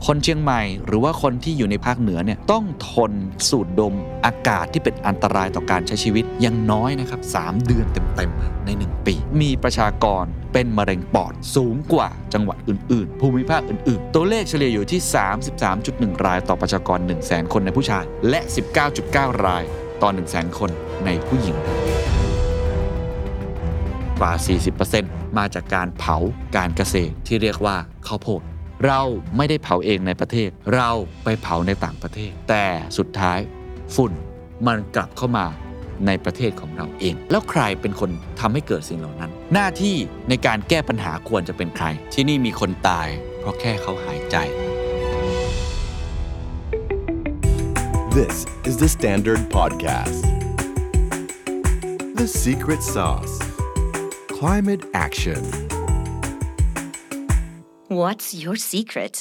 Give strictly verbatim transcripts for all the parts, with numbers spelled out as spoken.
คนเชียงใหม่หรือว่าคนที่อยู่ในภาคเหนือเนี่ยต้องทนสูดดมอากาศที่เป็นอันตรายต่อการใช้ชีวิตอย่างน้อยนะครับสามเดือนเต็มๆในหนึ่งปีมีประชากรเป็นมะเร็งปอดสูงกว่าจังหวัดอื่นๆภูมิภาคอื่นๆตัวเลขเฉลี่ยอยู่ที่ สามสิบสามจุดหนึ่ง รายต่อประชากร หนึ่งแสน คนในผู้ชายและ สิบเก้าจุดเก้า รายต่อ หนึ่งแสน คนในผู้หญิงกว่า สี่สิบเปอร์เซ็นต์ มาจากการเผาการเกษตรที่เรียกว่าข้าวโพดเราไม่ได้เผาเองในประเทศเราไปเผาในต่างประเทศแต่สุดท้ายฝุ่นมันกลับเข้ามาในประเทศของเราเองแล้วใครเป็นคนทำให้เกิดสิ่งเหล่านั้นหน้าที่ในการแก้ปัญหาควรจะเป็นใครที่นี่มีคนตายเพราะแค่เขาหายใจ This is the Standard Podcast The Secret Sauce Climate Action What's your secret?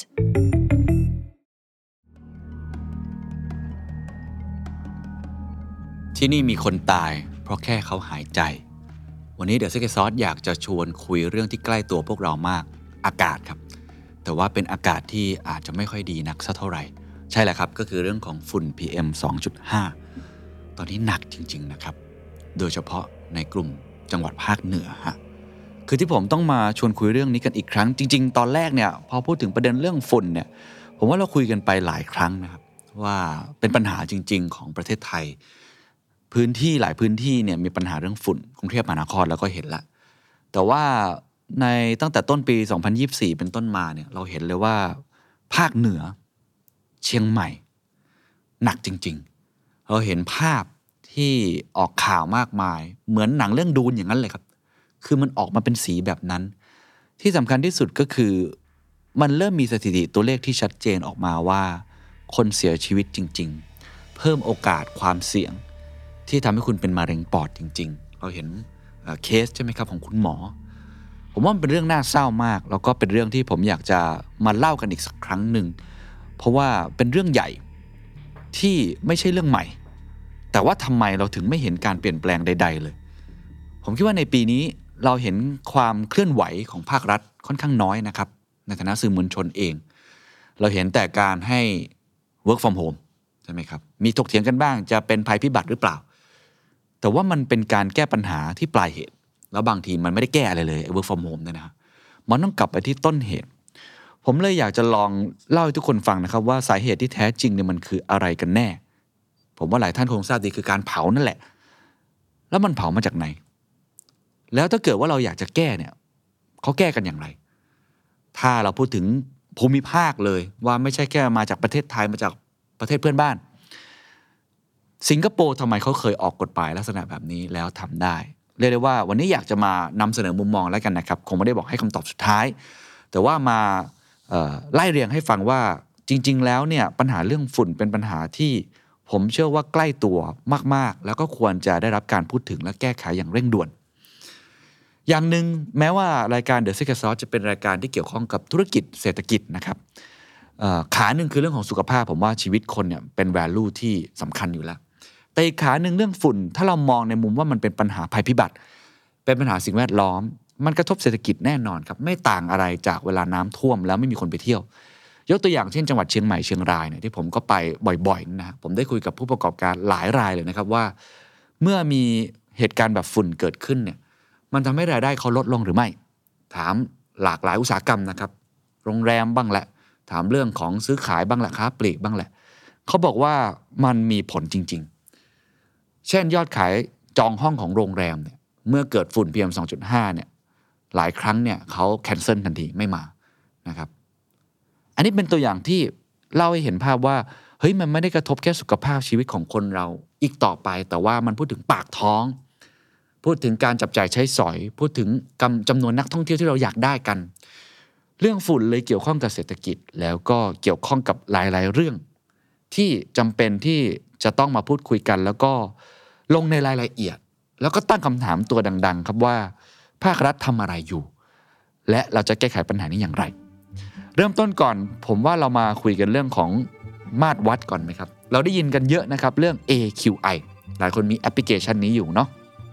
ที่นี่มีคนตายเพราะแค่เขาหายใจวันนี้เดอะซิกเก็ตซอสอยากจะชวนคุยเรื่องที่ใกล้ตัวพวกเรามากอากาศครับแต่ว่าเป็นอากาศที่อาจจะไม่ค่อยดีนักสักเท่าไหร่ใช่แหละครับก็คือเรื่องของฝุ่น พี เอ็ม สองจุดห้า ตอนนี้หนักจริงๆนะครับโดยเฉพาะในกลุ่มจังหวัดภาคเหนือฮะคือที่ผมต้องมาชวนคุยเรื่องนี้กันอีกครั้งจริงๆตอนแรกเนี่ยพอพูดถึงประเด็นเรื่องฝุ่นเนี่ยผมว่าเราคุยกันไปหลายครั้งนะครับว่าเป็นปัญหาจริงๆของประเทศไทยพื้นที่หลายพื้นที่เนี่ยมีปัญหาเรื่องฝุ่นกรุงเทพมหานครแล้วก็เห็นละแต่ว่าในตั้งแต่ต้นปีสองพันยี่สิบสี่เป็นต้นมาเนี่ยเราเห็นเลยว่าภาคเหนือเชียงใหม่หนักจริงๆเราเห็นภาพที่ออกข่าวมากมายเหมือนหนังเรื่องดูนอย่างนั้นเลยครับคือมันออกมาเป็นสีแบบนั้นที่สำคัญที่สุดก็คือมันเริ่มมีสถิติตัวเลขที่ชัดเจนออกมาว่าคนเสียชีวิตจริงๆเพิ่มโอกาสความเสี่ยงที่ทำให้คุณเป็นมะเร็งปอดจริงๆเราเห็นเคสใช่ไหมครับของคุณหมอผมว่ามันเป็นเรื่องน่าเศร้ามากแล้วก็เป็นเรื่องที่ผมอยากจะมาเล่ากันอีกสักครั้งหนึ่งเพราะว่าเป็นเรื่องใหญ่ที่ไม่ใช่เรื่องใหม่แต่ว่าทำไมเราถึงไม่เห็นการเปลี่ยนแปลงใดๆเลยผมคิดว่าในปีนี้เราเห็นความเคลื่อนไหวของภาครัฐค่อนข้างน้อยนะครับในฐานะสื่อมวลชนเองเราเห็นแต่การให้ work from home ใช่ไหมครับมีถกเถียงกันบ้างจะเป็นภัยพิบัติหรือเปล่าแต่ว่ามันเป็นการแก้ปัญหาที่ปลายเหตุแล้วบางทีมันไม่ได้แก้อะไรเลย work from home เนี่ยนะมันต้องกลับไปที่ต้นเหตุผมเลยอยากจะลองเล่าให้ทุกคนฟังนะครับว่าสาเหตุที่แท้จริงเนี่ยมันคืออะไรกันแน่ผมว่าหลายท่านคงทราบดีคือการเผานั่นแหละแล้วมันเผามาจากไหนแล้วถ้าเกิดว่าเราอยากจะแก้เนี่ยเขาแก้กันอย่างไรถ้าเราพูดถึงภูมิภาคเลยว่าไม่ใช่แค่มาจากประเทศไทยมาจากประเทศเพื่อนบ้านสิงคโปร์ทำไมเขาเคยออกกฎหมายลักษณะแบบนี้แล้วทำได้เรียกได้ว่าวันนี้อยากจะมานำเสนอมุมมองแล้วกันนะครับคงไม่ได้บอกให้คำตอบสุดท้ายแต่ว่ามาไล่เรียงให้ฟังว่าจริงๆแล้วเนี่ยปัญหาเรื่องฝุ่นเป็นปัญหาที่ผมเชื่อว่าใกล้ตัวมากๆแล้วก็ควรจะได้รับการพูดถึงและแก้ไขอย่างเร่งด่วนอย่างหนึ่งแม้ว่ารายการ The Secret Sauce จะเป็นรายการที่เกี่ยวข้องกับธุรกิจเศรษฐกิจนะครับขาหนึ่งคือเรื่องของสุขภาพผมว่าชีวิตคนเนี่ยเป็น value ที่สำคัญอยู่แล้วแต่อีกขาหนึ่งเรื่องฝุ่นถ้าเรามองในมุมว่ามันเป็นปัญหาภัยพิบัติเป็นปัญหาสิ่งแวดล้อมมันกระทบเศรษฐกิจแน่นอนครับไม่ต่างอะไรจากเวลาน้ำท่วมแล้วไม่มีคนไปเที่ยวยกตัวอย่างเช่นจังหวัดเชียงใหม่เชียงรายเนี่ยที่ผมก็ไปบ่อยๆนะผมได้คุยกับผู้ประกอบการหลายรายเลยนะครับว่าเมื่อมีเหตุการณ์แบบฝุ่นเกิดขึ้นเนี่ยมันทำให้รายได้เขาลดลงหรือไม่ถามหลากหลายอุตสาหกรรมนะครับโรงแรมบ้างแหละถามเรื่องของซื้อขายบ้างแหละค้าปลีกบ้างแหละเขาบอกว่ามันมีผลจริงๆเช่นยอดขายจองห้องของโรงแรมเนี่ยเมื่อเกิดฝุ่น พี เอ็ม สองจุดห้า เนี่ยหลายครั้งเนี่ยเขาแคนเซิลทันทีไม่มานะครับอันนี้เป็นตัวอย่างที่เล่าให้เห็นภาพว่าเฮ้ยมันไม่ได้กระทบแค่สุขภาพชีวิตของคนเราอีกต่อไปแต่ว่ามันพูดถึงปากท้องพูดถึงการจับจ่ายใช้สอยพูดถึงจำนวนนักท่องเที่ยวที่เราอยากได้กันเรื่องฝุ่นเลยเกี่ยวข้องกับเศรษฐกิจแล้วก็เกี่ยวข้องกับหลายๆเรื่องที่จำเป็นที่จะต้องมาพูดคุยกันแล้วก็ลงในรายละเอียดแล้วก็ตั้งคำถามตัวดังๆครับว่าภาครัฐทำอะไรอยู่และเราจะแก้ไขปัญหานี้อย่างไรเริ่มต้นก่อนผมว่าเรามาคุยกันเรื่องของมาตรวัดก่อนไหมครับเราได้ยินกันเยอะนะครับเรื่อง เอ คิว ไอ หลายคนมีแอปพลิเคชันนี้อยู่เนาะ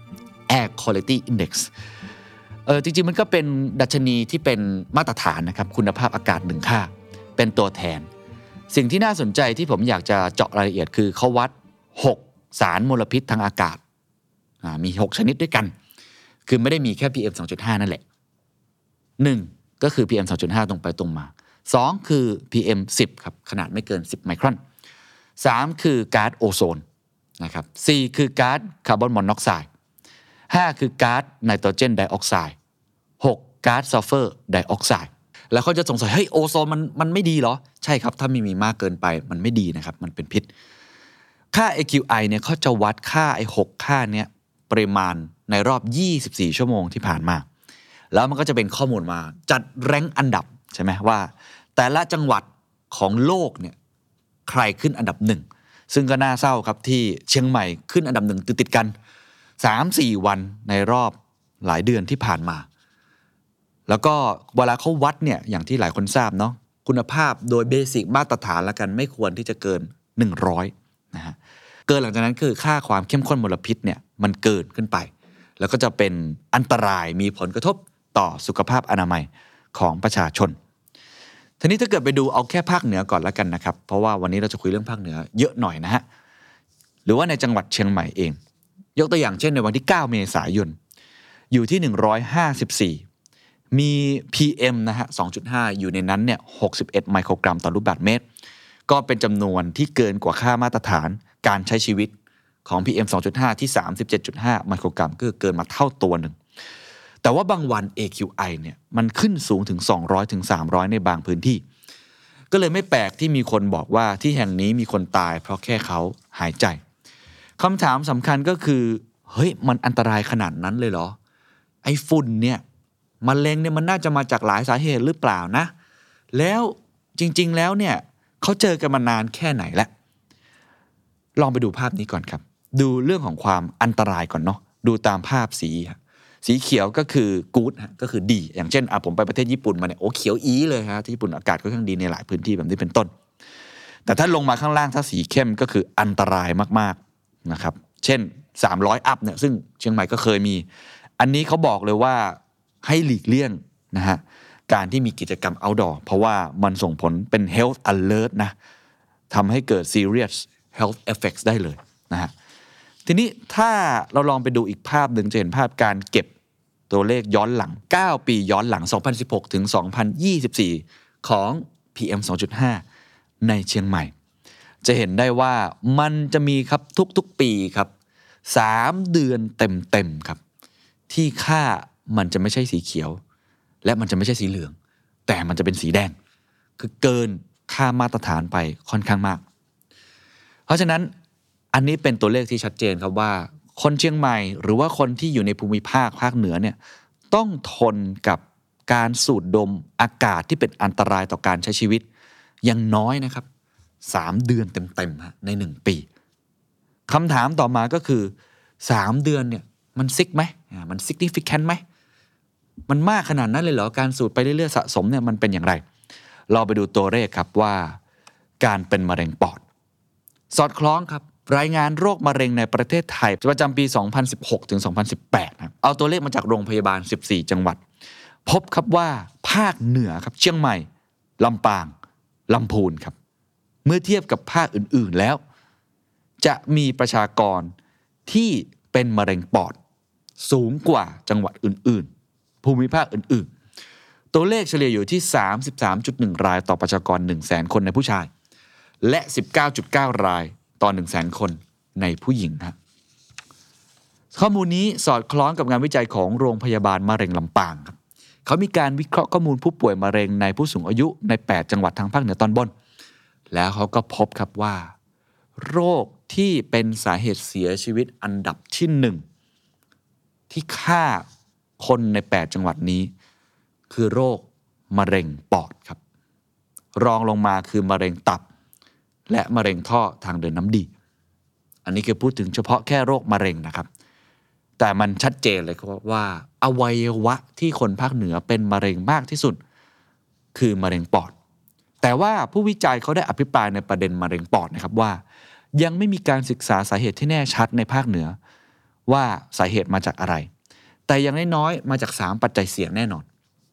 Air Quality Index เออจริงๆมันก็เป็นดัชนีที่เป็นมาตรฐานนะครับคุณภาพอากาศหนึ่งค่าเป็นตัวแทนสิ่งที่น่าสนใจที่ผมอยากจะเจาะรายละเอียดคือเขาวัดหกสารมลพิษทางอากาศมีหกชนิดด้วยกันคือไม่ได้มีแค่ พี เอ็ม สองจุดห้า นั่นแหละหนึ่งก็คือ พี เอ็ม สองจุดห้า ตรงไปตรงมาสองคือ พี เอ็ม สิบ ครับขนาดไม่เกินสิบไมครอนสามคือก๊าซโอโซนนะครับสี่คือก๊าซคาร์บอนมอนอกไซด์ห้าคือก๊าซไนโตรเจนไดออกไซด์หกก๊าซซัลเฟอร์ไดออกไซด์แล้วเขาจะสงสัยเฮ้ยโอโซนมันมันไม่ดีเหรอใช่ครับถ้ามีมีมากเกินไปมันไม่ดีนะครับมันเป็นพิษค่า เอ คิว ไอ เนี่ยเขาจะวัดค่าไอ้หกค่าเนี้ยปริมาณในรอบยี่สิบสี่ชั่วโมงที่ผ่านมาแล้วมันก็จะเป็นข้อมูลมาจัดแรงอันดับใช่ไหมว่าแต่ละจังหวัดของโลกเนี่ยใครขึ้นอันดับหนึ่งซึ่งก็น่าเศร้าครับที่เชียงใหม่ขึ้นอันดับหนึ่งติดๆกัน สามถึงสี่ วันในรอบหลายเดือนที่ผ่านมาแล้วก็เวลาเขาวัดเนี่ยอย่างที่หลายคนทราบเนาะคุณภาพโดยเบสิกมาตรฐานละกันไม่ควรที่จะเกินหนึ่งร้อยนะฮะเกินหลังจากนั้นคือค่าความเข้มข้นมลพิษเนี่ยมันเกินขึ้นไปแล้วก็จะเป็นอันตรายมีผลกระทบต่อสุขภาพอนามัยของประชาชนทีนี้ถ้าเกิดไปดูเอาแค่ภาคเหนือก่อนละกันนะครับเพราะว่าวันนี้เราจะคุยเรื่องภาคเหนือเยอะหน่อยนะฮะหรือว่าในจังหวัดเชียงใหม่เองยกตัวอย่างเช่นในวันที่เก้าเมษายนอยู่ที่หนึ่งร้อยห้าสิบสี่มี พี เอ็ม นะฮะ สองจุดห้า อยู่ในนั้นเนี่ยหกสิบเอ็ดไมโครกรัมต่อลูกบาศก์เมตรก็เป็นจำนวนที่เกินกว่าค่ามาตรฐานการใช้ชีวิตของ พี เอ็ม สองจุดห้า ที่ สามสิบเจ็ดจุดห้า ไมโครกรัมก็คือเกินมาเท่าตัวหนึ่งแต่ว่าบางวัน เอ คิว ไอ เนี่ยมันขึ้นสูงถึงสองร้อยถึงสามร้อยในบางพื้นที่ก็เลยไม่แปลกที่มีคนบอกว่าที่แห่งนี้มีคนตายเพราะแค่เขาหายใจคำถามสำคัญก็คือเฮ้ยมันอันตรายขนาดนั้นเลยเหรอไอ้ฝุ่นเนี่ยมะเร็งเนี่ยมันน่าจะมาจากหลายสาเหตุหรือเปล่านะแล้วจริงๆแล้วเนี่ยเขาเจอกันมานานแค่ไหนแล้วลองไปดูภาพนี้ก่อนครับดูเรื่องของความอันตรายก่อนเนาะดูตามภาพสีสีเขียวก็คือกู๊ดก็คือดีอย่างเช่นอ่ะผมไปประเทศญี่ปุ่นมาเนี่ยโอ้เขียวอีเลยฮะที่ญี่ปุ่นอากาศก็ค่อนข้างดีในหลายพื้นที่แบบนี้เป็นต้นแต่ถ้าลงมาข้างล่างถ้าสีเข้มก็คืออันตรายมากๆนะครับเช่นสามร้อยอัพเนี่ยซึ่งเชียงใหม่ก็เคยมีอันนี้เขาบอกเลยว่าให้หลีกเลี่ยงนะฮะการที่มีกิจกรรม outdoor เพราะว่ามันส่งผลเป็น health alert นะทำให้เกิด serious health effects ได้เลยนะฮะทีนี้ถ้าเราลองไปดูอีกภาพหนึ่งจะเห็นภาพการเก็บตัวเลขย้อนหลังเก้าปีย้อนหลังสองพันสิบหกถึงสองพันยี่สิบสี่ของ พี เอ็ม สองจุดห้า ในเชียงใหม่จะเห็นได้ว่ามันจะมีครับทุกๆปีครับสามเดือนเต็มๆครับที่ค่ามันจะไม่ใช่สีเขียวและมันจะไม่ใช่สีเหลืองแต่มันจะเป็นสีแดงคือเกินค่ามาตรฐานไปค่อนข้างมากเพราะฉะนั้นอันนี้เป็นตัวเลขที่ชัดเจนครับว่าคนเชียงใหม่หรือว่าคนที่อยู่ในภูมิภาคภาคเหนือเนี่ยต้องทนกับการสูดดมอากาศที่เป็นอันตรายต่อการใช้ชีวิตอย่างน้อยนะครับสามเดือนเต็มๆฮะในหนึ่งปีคำถามต่อมาก็คือสามเดือนเนี่ยมันซิกไหมมัน significant ไหมมันมากขนาดนั้นเลยเหรอการสูดไปเรื่อยๆสะสมเนี่ยมันเป็นอย่างไรเราไปดูตัวเลขครับว่าการเป็นมะเร็งปอดสอดคล้องครับรายงานโรคมะเร็งในประเทศไทยประจำปีสองพันสิบหกถึงสองพันสิบแปดครับเอาตัวเลขมาจากโรงพยาบาลสิบสี่จังหวัดพบครับว่าภาคเหนือครับเชียงใหม่ลำปางลำพูนครับเมื่อเทียบกับภาคอื่นๆแล้วจะมีประชากรที่เป็นมะเร็งปอดสูงกว่าจังหวัดอื่นๆภูมิภาคอื่นๆตัวเลขเฉลี่ยอยู่ที่ สามสิบสามจุดหนึ่ง รายต่อประชากร หนึ่งแสน คนในผู้ชายและ สิบเก้าจุดเก้า รายต่อ หนึ่งแสน คนในผู้หญิงครับข้อมูลนี้สอดคล้องกับงานวิจัยของโรงพยาบาลมะเร็งลำปางครับเขามีการวิเคราะห์ข้อมูลผู้ป่วยมะเร็งในผู้สูงอายุในแปดจังหวัดทางภาคเหนือตอนบนแล้วเขาก็พบครับว่าโรคที่เป็นสาเหตุเสียชีวิตอันดับที่หนึ่งที่ฆ่าคนในแปดจังหวัดนี้คือโรคมะเร็งปอดครับรองลงมาคือมะเร็งตับและมะเร็งท่อทางเดินน้ำดีอันนี้คือพูดถึงเฉพาะแค่โรคมะเร็งนะครับแต่มันชัดเจนเลยครับว่าอวัยวะที่คนภาคเหนือเป็นมะเร็งมากที่สุดคือมะเร็งปอดแต่ว่าผู้วิจัยเขาได้อภิปรายในประเด็นมะเร็งปอดนะครับว่ายังไม่มีการศึกษาสาเหตุที่แน่ชัดในภาคเหนือว่าสาเหตุมาจากอะไรแต่อย่างน้อยๆมาจากสามปัจจัยเสี่ยงแน่นอน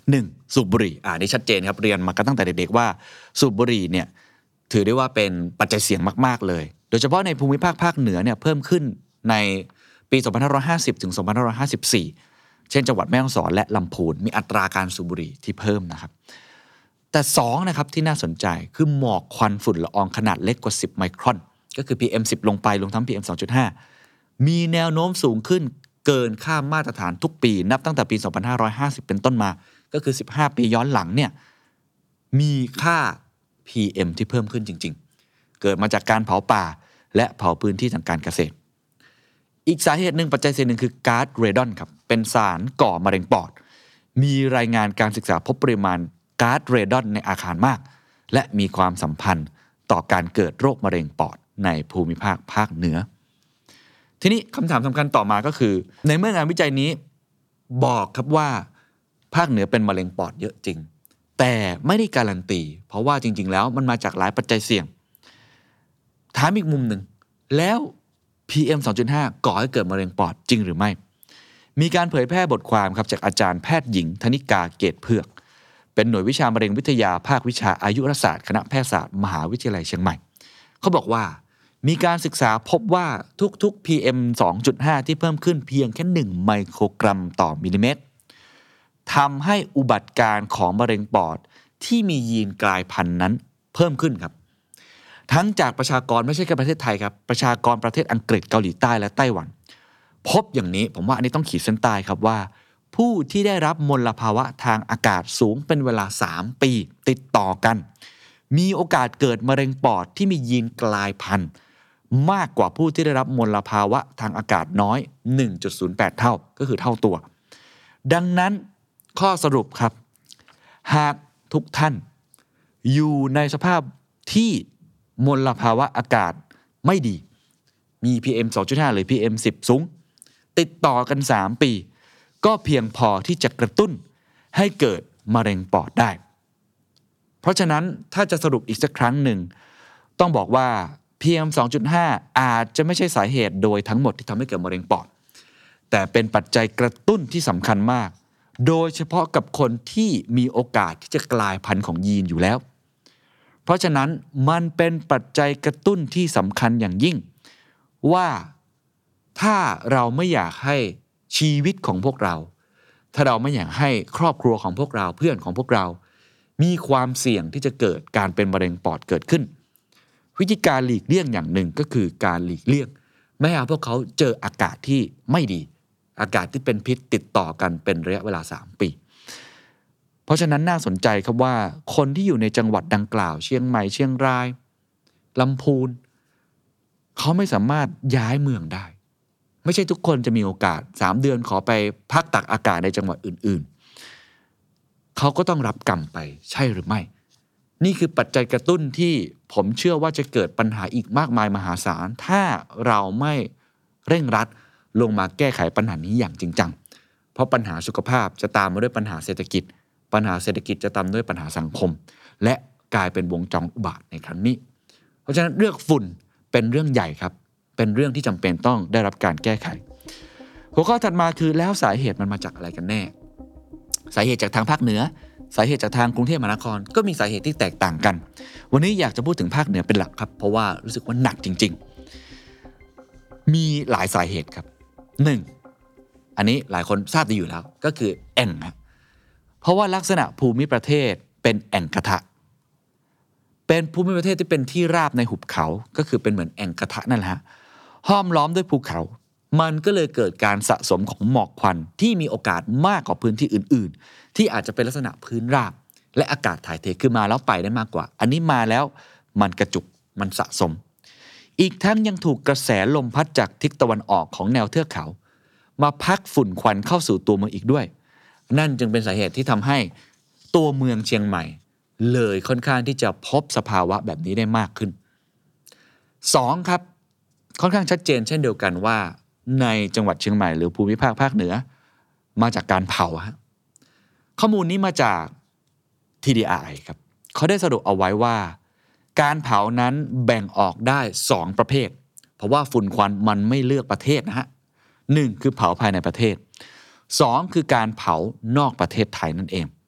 หนึ่งสูบบุหรี่อ่านี่ชัดเจนครับเรียนมากันตั้งแต่เด็กๆว่าสูบบุหรี่เนี่ยถือได้ว่าเป็นปัจจัยเสี่ยงมากๆเลยโดยเฉพาะในภูมิภาคภาคเหนือเนี่ยเพิ่มขึ้นในปีสองพันห้าร้อยห้าสิบถึงสองพันห้าร้อยห้าสิบสี่เช่นจังหวัดแม่ฮ่องสอนและลำพูนมีอัตราการสูบบุหรี่ที่เพิ่มนะครับแต่สองนะครับที่น่าสนใจคือหมอกควันฝุ่นละอองขนาดเล็กกว่าสิบไมครอนก็คือ พี เอ็ม สิบ ลงไปรวมทั้ง พี เอ็ม สองจุดห้า มีแนวโน้มสูงขึ้นเกินค่ามาตรฐานทุกปีนับตั้งแต่ปีสองพันห้าร้อยห้าสิบเป็นต้นมาก็คือสิบห้าปีย้อนหลังเนี่ยมีค่า พี เอ็ม ที่เพิ่มขึ้นจริงๆเกิดมาจากการเผาป่าและเผาพื้นที่ทางการเกษตรอีกสาเหตุหนึ่งปัจจัยเสี่ยงหนึ่งคือก๊าซเรดอนครับเป็นสารก่อมะเร็งปอดมีรายงานการศึกษาพบปริมาณก๊าซเรดอนในอาคารมากและมีความสัมพันธ์ต่อการเกิดโรคมะเร็งปอดในภูมิภาคภาคเหนือทีนี้คำถามสำคัญต่อมาก็คือในเมื่องานวิจัยนี้บอกครับว่าภาคเหนือเป็นมะเร็งปอดเยอะจริงแต่ไม่ได้การันตีเพราะว่าจริงๆแล้วมันมาจากหลายปัจจัยเสี่ยงถามอีกมุมหนึ่งแล้ว พี เอ็ม สองจุดห้า ก่อให้เกิดมะเร็งปอดจริงหรือไม่มีการเผยแพร่บทความครับจากอาจารย์แพทย์หญิงธนิกาเกตเผือกเป็นหน่วยวิชามะเร็งวิทยาภาควิชาอายุรศาสตร์คณะแพทยศาสตร์มหาวิทยาลัยเชียงใหม่เขาบอกว่ามีการศึกษาพบว่าทุกๆ พี เอ็ม สองจุดห้า ที่เพิ่มขึ้นเพียงแค่หนึ่งไมโครกรัมต่อมิลลิเมตรทำให้อุบัติการของมะเร็งปอดที่มียีนกลายพันธุ์นั้นเพิ่มขึ้นครับทั้งจากประชากรไม่ใช่แค่ประเทศไทยครับประชากรประเทศอังกฤษเกาหลีใต้และไต้หวันพบอย่างนี้ผมว่าอันนี้ต้องขีดเส้นใต้ครับว่าผู้ที่ได้รับมลภาวะทางอากาศสูงเป็นเวลาสามปีติดต่อกันมีโอกาสเกิดมะเร็งปอดที่มียีนกลายพันธุ์มากกว่าผู้ที่ได้รับมลภาวะทางอากาศน้อย หนึ่งจุดศูนย์แปด เท่าก็คือเท่าตัวดังนั้นข้อสรุปครับหากทุกท่านอยู่ในสภาพที่มลภาวะอากาศไม่ดีมี พี เอ็ม สองจุดห้า หรือ พี เอ็ม สิบ สูงติดต่อกันสามปีก็เพียงพอที่จะกระตุ้นให้เกิดมะเร็งปอดได้เพราะฉะนั้นถ้าจะสรุปอีกสักครั้งหนึ่งต้องบอกว่า พี เอ็ม สองจุดห้า อาจจะไม่ใช่สาเหตุโดยทั้งหมดที่ทำให้เกิดมะเร็งปอดแต่เป็นปัจจัยกระตุ้นที่สำคัญมากโดยเฉพาะกับคนที่มีโอกาสที่จะกลายพันธุ์ของยีนอยู่แล้วเพราะฉะนั้นมันเป็นปัจจัยกระตุ้นที่สำคัญอย่างยิ่งว่าถ้าเราไม่อยากให้ชีวิตของพวกเราถ้าเราไม่อยากให้ครอบครัวของพวกเราเพื่อนของพวกเรามีความเสี่ยงที่จะเกิดการเป็นมะเร็งปอดเกิดขึ้นวิธีการหลีกเลี่ยงอย่างหนึ่งก็คือการหลีกเลี่ยงไม่ให้พวกเขาเจออากาศที่ไม่ดีอากาศที่เป็นพิษติดต่อกันเป็นระยะเวลาสามปีเพราะฉะนั้นน่าสนใจครับว่าคนที่อยู่ในจังหวัดดังกล่าวเชียงใหม่เชียงรายลำพูนเขาไม่สามารถย้ายเมืองได้ไม่ใช่ทุกคนจะมีโอกาสสามเดือนขอไปพักตักอากาศในจังหวัดอื่นๆเขาก็ต้องรับกรรมไปใช่หรือไม่นี่คือปัจจัยกระตุ้นที่ผมเชื่อว่าจะเกิดปัญหาอีกมากมายมหาศาลถ้าเราไม่เร่งรัดลงมาแก้ไขปัญหานี้อย่างจริงจังเพราะปัญหาสุขภาพจะตามมาด้วยปัญหาเศรษฐกิจปัญหาเศรษฐกิจจะตามด้วยปัญหาสังคมและกลายเป็นวงจรอุบาทในครั้งนี้เพราะฉะนั้นเรื่องฝุ่นเป็นเรื่องใหญ่ครับเป็นเรื่องที่จำเป็นต้องได้รับการแก้ไขหัวข้อถัดมาคือแล้วสาเหตุมันมาจากอะไรกันแน่สาเหตุจากทางภาคเหนือสาเหตุจากทางกรุงเทพมหานครก็มีสาเหตุที่แตกต่างกันวันนี้อยากจะพูดถึงภาคเหนือเป็นหลักครับเพราะว่ารู้สึกว่าหนักจริงๆมีหลายสาเหตุครับหนึ่งอันนี้หลายคนทราบดีอยู่แล้วก็คือแอ่งครับเพราะว่าลักษณะภูมิประเทศเป็นแอ่งกระทะเป็นภูมิประเทศที่เป็นที่ราบในหุบเขาก็คือเป็นเหมือนแอ่งกระทะนั่นแหละห้อมล้อมด้วยภูเขามันก็เลยเกิดการสะสมของหมอกควันที่มีโอกาสมากกว่าพื้นที่อื่นๆที่อาจจะเป็นลักษณะพื้นราบและอากาศถ่ายเทคือมาแล้วไปได้มากกว่าอันนี้มาแล้วมันกระจุกมันสะสมอีกทั้งยังถูกกระแสลมพัดจากทิศตะวันออกของแนวเทือกเขามาพัดฝุ่นควันเข้าสู่ตัวเมืองอีกด้วยนั่นจึงเป็นสาเหตุที่ทำให้ตัวเมืองเชียงใหม่เลยค่อนข้างที่จะพบสภาวะแบบนี้ได้มากขึ้นสองครับค่อนข้างชัดเจนเช่นเดียวกันว่าในจังหวัดเชียงใหม่หรือภูมิภาคภาคเหนือมาจากการเผาฮะข้อมูลนี้มาจาก ที ดี อาร์ ไอ ครับเขาได้สรุปเอาไว้ว่าการเผานั้นแบ่งออกได้สองประเภทเพราะว่าฝุ่นควันมันไม่เลือกประเทศนะฮะหนึ่งคือเผาภายในประเทศสองคือการเผานอกประเทศไทยนั่นเอง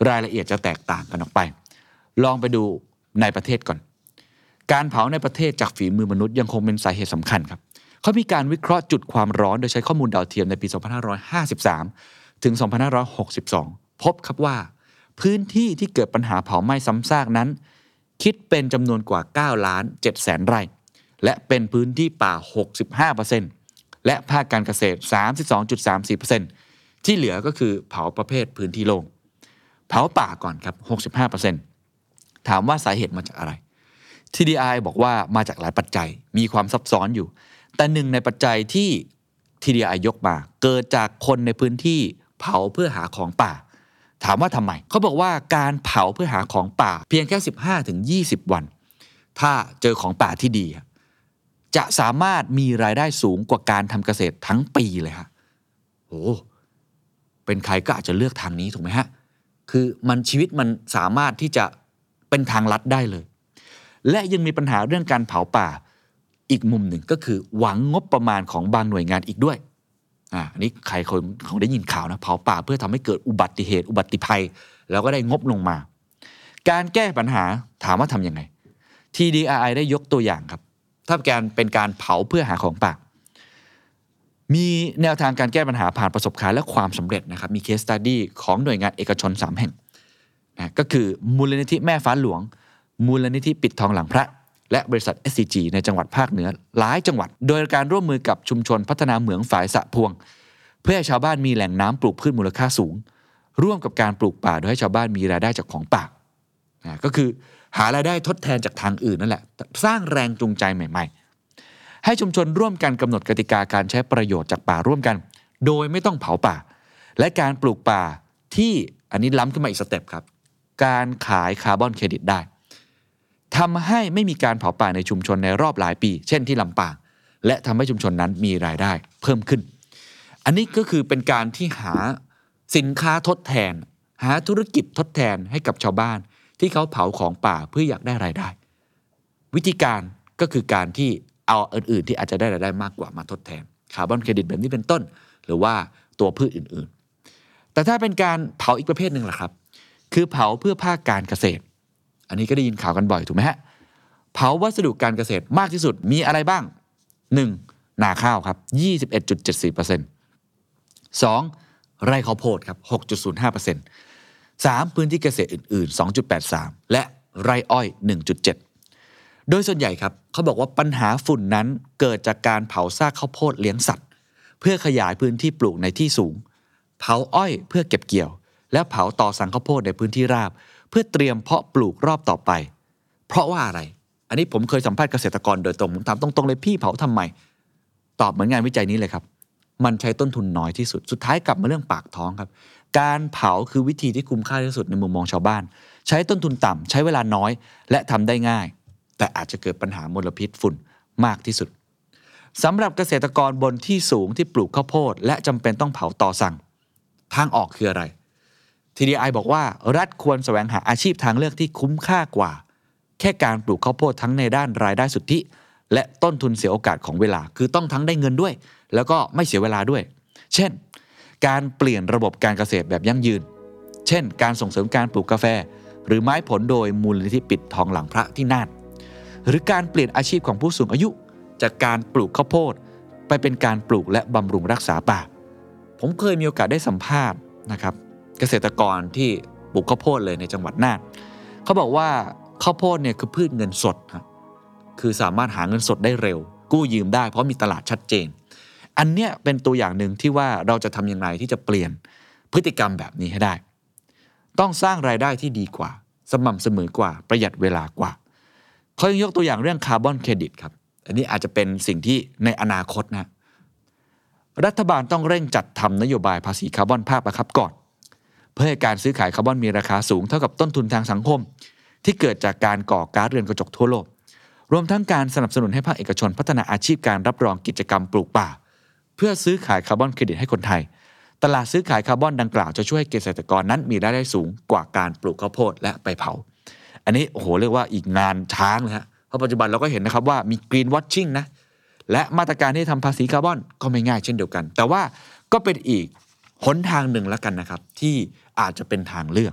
รายละเอียดจะแตกต่างกันออกไปลองไปดูในประเทศก่อนการเผาในประเทศจากฝีมือมนุษย์ยังคงเป็นสาเหตุสำคัญครับเขามีการวิเคราะห์จุดความร้อนโดยใช้ข้อมูลดาวเทียมในปี สองพันห้าร้อยห้าสิบสาม ถึง สองพันห้าร้อยหกสิบสอง พบครับว่าพื้นที่ที่เกิดปัญหาเผาไหม้ซ้ำซากนั้นคิดเป็นจำนวนกว่า เก้าล้านเจ็ดแสน ไร่และเป็นพื้นที่ป่า หกสิบห้าเปอร์เซ็นต์ และภาคการเกษตร สามสิบสองจุดสามสี่เปอร์เซ็นต์ ที่เหลือก็คือเผาประเภทพื้นที่โล่งเผาป่าก่อนครับ หกสิบห้าเปอร์เซ็นต์ ถามว่าสาเหตุมาจากอะไร ที ดี ไอ บอกว่ามาจากหลายปัจจัยมีความซับซ้อนอยู่แต่หนึ่งในปัจจัยที่ ที ดี ไอ ยกมาเกิดจากคนในพื้นที่เผาเพื่อหาของป่าถามว่าทำไมเขาบอกว่าการเผาเพื่อหาของป่าเพียงแค่ สิบห้าถึงยี่สิบ วันถ้าเจอของป่าที่ดีจะสามารถมีรายได้สูงกว่าการทำเกษตรทั้งปีเลยฮะโอ้เป็นใครก็อาจจะเลือกทางนี้ถูกไหมฮะคือมันชีวิตมันสามารถที่จะเป็นทางลัดได้เลยและยังมีปัญหาเรื่องการเผาป่าอีกมุมหนึ่งก็คือหวังงบประมาณของบางหน่วยงานอีกด้วยอ่าอันนี้ใครคนเขาได้ยินข่าวนะเผาป่าเพื่อทำให้เกิดอุบัติเหตุอุบัติภัยแล้วก็ได้งบลงมาการแก้ปัญหาถามว่าทำยังไง ที ดี ไอ ได้ยกตัวอย่างครับถ้าการเป็นการเผาเพื่อหาของป่ามีแนวทางการแก้ปัญหาผ่านประสบการณ์และความสำเร็จนะครับมี case study ของหน่วยงานเอกชนสามแห่งนะก็คือมูลนิธิแม่ฟ้าหลวงมูลนิธิปิดทองหลังพระและบริษัท เอส ซี จี ในจังหวัดภาคเหนือหลายจังหวัดโดยการร่วมมือกับชุมชนพัฒนาเหมืองฝายสะพวงเพื่อให้ชาวบ้านมีแหล่งน้ำปลูกพืชมูลค่าสูงร่วมกับการปลูกป่าโดยให้ชาวบ้านมีรายได้จากของป่านะก็คือหารายได้ทดแทนจากทางอื่นนั่นแหละสร้างแรงจูงใจใหม่ๆให้ชุมชนร่วมกันกำหนดกติกาการใช้ประโยชน์จากป่าร่วมกันโดยไม่ต้องเผาป่าและการปลูกป่าที่อันนี้ล้ำขึ้นมาอีกสเต็ปครับการขายคาร์บอนเครดิตได้ทำให้ไม่มีการเผาป่าในชุมชนในรอบหลายปีเช่นที่ลำปางและทำให้ชุมชนนั้นมีรายได้เพิ่มขึ้นอันนี้ก็คือเป็นการที่หาสินค้าทดแทนหาธุรกิจทดแทนให้กับชาวบ้านที่เขาเผาของป่าเพื่ออยากได้รายได้วิธีการก็คือการที่เอาอื่นๆที่อาจจะได้รายได้มากกว่ามาทดแทนคาร์บอนเครดิตแบบนี้เป็นต้นหรือว่าตัวพืชอื่นๆแต่ถ้าเป็นการเผาอีกประเภทหนึ่งล่ะครับคือเผาเพื่อภาคการเกษตรอันนี้ก็ได้ยินข่าวกันบ่อยถูกไหมฮะเผาวัสดุการเกษตรมากที่สุดมีอะไรบ้าง หนึ่ง นาข้าวครับ ยี่สิบเอ็ดจุดเจ็ดสี่เปอร์เซ็นต์ สอง ไร่ข้าวโพดครับ หกจุดศูนย์ห้าเปอร์เซ็นต์ สาม พื้นที่เกษตรอื่นๆ สองจุดแปดสาม และไร่อ้อย หนึ่งจุดเจ็ด โดยส่วนใหญ่ครับเขาบอกว่าปัญหาฝุ่นนั้นเกิดจากการเผาซากข้าวโพดเลี้ยงสัตว์เพื่อขยายพื้นที่ปลูกในที่สูงเผาอ้อยเพื่อเก็บเกี่ยวและเผาต่อสั่งข้าวโพดในพื้นที่ราบเพื่อเตรียมเพาะปลูกรอบต่อไปเพราะว่าอะไรอันนี้ผมเคยสัมภาษณ์เกษตรกรโดยตรงผมถามตรงๆเลยพี่เผาทำไมตอบเหมือนงานวิจัยนี้เลยครับมันใช้ต้นทุนน้อยที่สุดสุดท้ายกลับมาเรื่องปากท้องครับการเผาคือวิธีที่คุ้มค่าที่สุดในมุมมองชาวบ้านใช้ต้นทุนต่ำใช้เวลาน้อยและทำได้ง่ายแต่อาจจะเกิดปัญหามลพิษฝุ่นมากที่สุดสำหรับเกษตรกรบนที่สูงที่ปลูกข้าวโพดและจำเป็นต้องเผาต่อสั่งทางออกคืออะไร ที ดี ไอ บอกว่ารัฐควรแสวงหาอาชีพทางเลือกที่คุ้มค่ากว่าแค่การปลูกข้าวโพดทั้งในด้านรายได้สุทธิและต้นทุนเสียโอกาสของเวลาคือต้องทั้งได้เงินด้วยแล้วก็ไม่เสียเวลาด้วยเช่นการเปลี่ยนระบบการเกษตรแบบยั่งยืนเช่นการส่งเสริมการปลูกกาแฟหรือไม้ผลโดยมูลนิธิปิดทองหลังพระที่น่านหรือการเปลี่ยนอาชีพของผู้สูงอายุจากการปลูกข้าวโพดไปเป็นการปลูกและบำรุงรักษาป่าผมเคยมีโอกาสได้สัมภาษณ์นะครับเกษตรกรที่ปลูกข้าวโพดเลยในจังหวัดน่านเขาบอกว่าข้าวโพดเนี่ยคือพืชเงินสดครับคือสามารถหาเงินสดได้เร็วกู้ยืมได้เพราะมีตลาดชัดเจนอันเนี้ยเป็นตัวอย่างหนึ่งที่ว่าเราจะทำอย่างไรที่จะเปลี่ยนพฤติกรรมแบบนี้ให้ได้ต้องสร้างรายได้ที่ดีกว่าสม่ำเสมอกว่าประหยัดเวลากว่าเขายังยกตัวอย่างเรื่องคาร์บอนเครดิตครับอันนี้อาจจะเป็นสิ่งที่ในอนาคตนะรัฐบาลต้องเร่งจัดทำนโยบายภาษีคาร์บอนภาคบังคับก่อนเพื่อให้การซื้อขายคาร์บอนมีราคาสูงเท่ากับต้นทุนทางสังคมที่เกิดจากการก่อก๊าซเรือนกระจกทั่วโลกรวมทั้งการสนับสนุนให้ภาคเอกชนพัฒนาอาชีพการรับรองกิจกรรมปลูกป่าเพื่อซื้อขายคาร์บอนเครดิตให้คนไทยตลาดซื้อขายคาร์บอนดังกล่าวจะช่วยให้เกษตรกรนั้นมีรายได้สูงกว่าการปลูกข้าวโพดและไปเผาอันนี้โอ้โหเรียกว่าอีกงานช้างเลยฮะเพราะปัจจุบันเราก็เห็นนะครับว่ามีกรีนวอชชิ่งนะและมาตรการที่ทำภาษีคาร์บอนก็ไม่ง่ายเช่นเดียวกันแต่ว่าก็เป็นอีกหนทางหนึ่งแล้วกันนะครับที่อาจจะเป็นทางเลือก